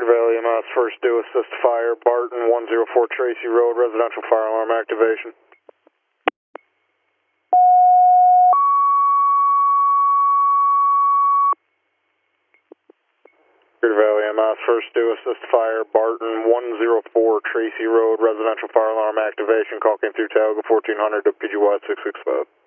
Valley MS, first due assist fire, Barton 104 Tracy Road, residential fire alarm activation. Cedar Valley MS, first due assist fire, Barton 104 Tracy Road, residential fire alarm activation. Call came through Tioga 1400 to PGY 665.